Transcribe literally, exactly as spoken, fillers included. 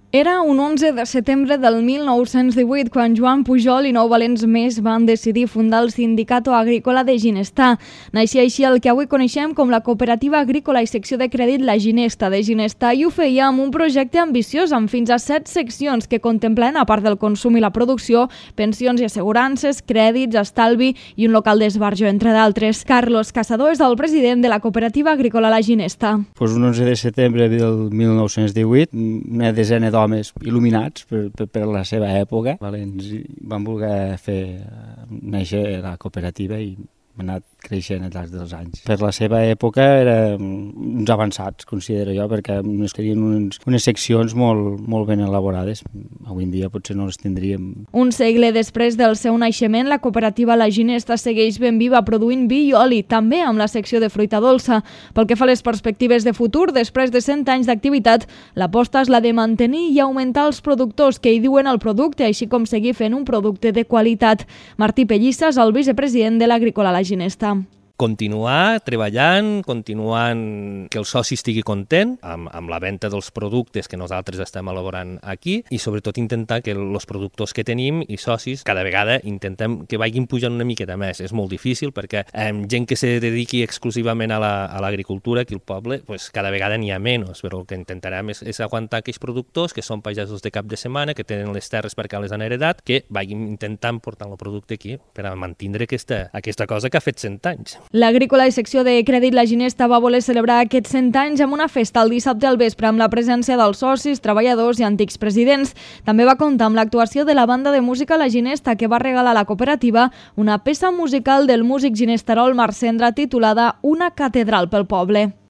Era un onze de setembre del mil nou-cents divuit quan Joan Pujol i nou valents més van decidir fundar el Sindicato Agrícola de Ginestar. Naixia així el que avui coneixem com la Cooperativa Agrícola i Secció de Crèdit La Ginesta de Ginestar, i ho feia amb un projecte ambiciós amb fins a set seccions que contemplen, a part del consum i la producció, pensions i assegurances, crèdits, estalvi i un local d'esbarjo, entre d'altres. Carlos Casado és el president de la Cooperativa Agrícola La Ginesta. Pues un onze de setembre del mil nou-cents divuit, una desena d'homes il·luminats per, per, per la seva època, valents, van voler fer néixer la cooperativa i ha anat creixent al llarg dels anys. Per la seva època eren uns avançats, considero jo, perquè tenien unes, unes seccions molt, molt ben elaborades. Avui en dia potser no les tindríem. Un segle després del seu naixement, la cooperativa La Ginesta segueix ben viva produint vi i oli, també amb la secció de fruita dolça. Pel que fa a les perspectives de futur, després de cent anys d'activitat, l'aposta és la de mantenir i augmentar els productors que hi diuen el producte, així com seguir fent un producte de qualitat. Martí Pellissa és el vicepresident de l'Agrícola La Ginesta. Continuar treballant, continuant que el soci estigui content amb, amb la venda dels productes que nosaltres estem elaborant aquí i sobretot intentar que els productors que tenim i socis cada vegada intentem que vagin pujant una miqueta més. És molt difícil perquè eh, gent que se dediqui exclusivament a l'agricultura aquí al poble, pues, cada vegada n'hi ha menys, però el que intentarem és, és aguantar aquells productors que són pagesos de cap de setmana, que tenen les terres perquè les han heredat, que vagin intentant portar el producte aquí per a mantenir aquesta, aquesta cosa que ha fet cent anys. L'Agrícola i Secció de Crèdit La Ginesta va voler celebrar aquests cent anys amb una festa el dissabte al vespre amb la presència dels socis, treballadors i antics presidents. També va comptar amb l'actuació de la banda de música La Ginesta, que va regalar a la cooperativa una peça musical del músic ginestarol Marc Cendra titulada Una catedral pel poble.